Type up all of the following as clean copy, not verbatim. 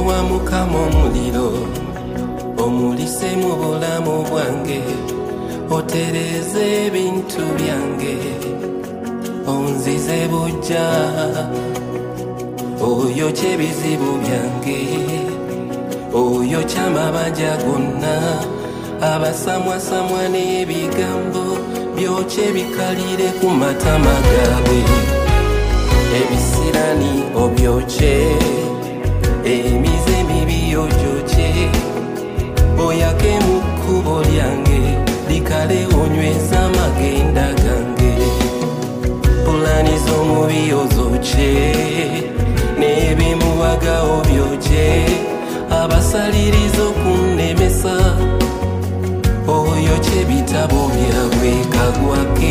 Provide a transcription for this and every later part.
wa Mukama omuliro omulise mu bulamu bwange otereze ebintu byange onzize bujja oyokye ebizibu byange oyokye amabanja gonna abasamwasamwa n'ebigambo byokye bikalire ku matama gaabwe ebisirani obyokye emize emibi ogyokye oyake mu kkubo lyange likale onyweza amagenda gange pulani z'omubi ozokye n'ebimuwaga obyokye abasaliriza okunnemesa oyokye ebitabo byabwe kagwake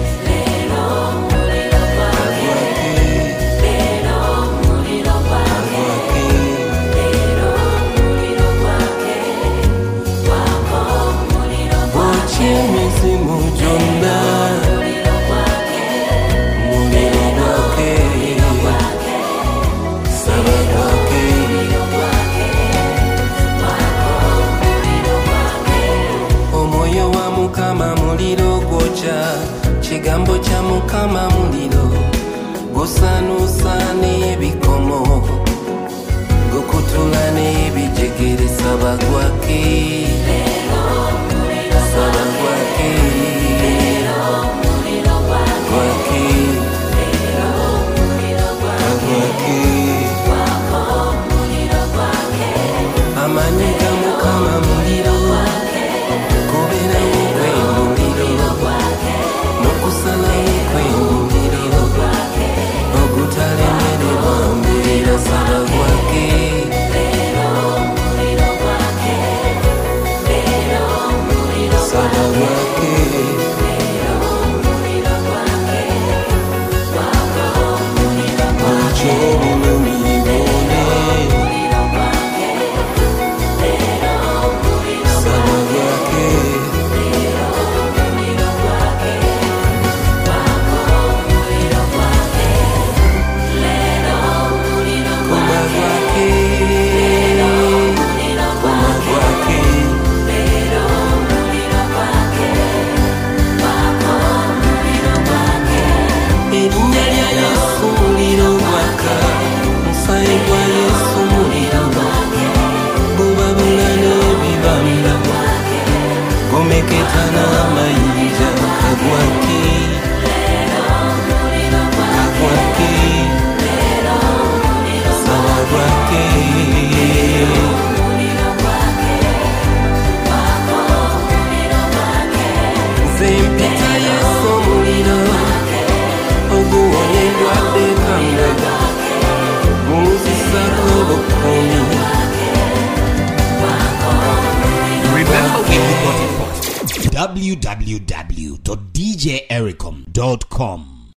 emizimu gyonna muliro gwake saba gwake omwoyo wa Mukama muliro gwokya kigambo kya Mukama muliro gusanuusa n'ebikomo gukutula n'ebijegere saba gwake amanyi ga Mukama muliro kubeerawo kw'emuliro n'okusalawo kw'emuliro ogutalemererwa mbeera saba gwake saba gwake Ketana mayinja kagwake kagwake saba gwake zempita Yesu omuliro oguwonya endwadde kanga gunzisako obukuumi. Remember where you got it from. www.djericom.com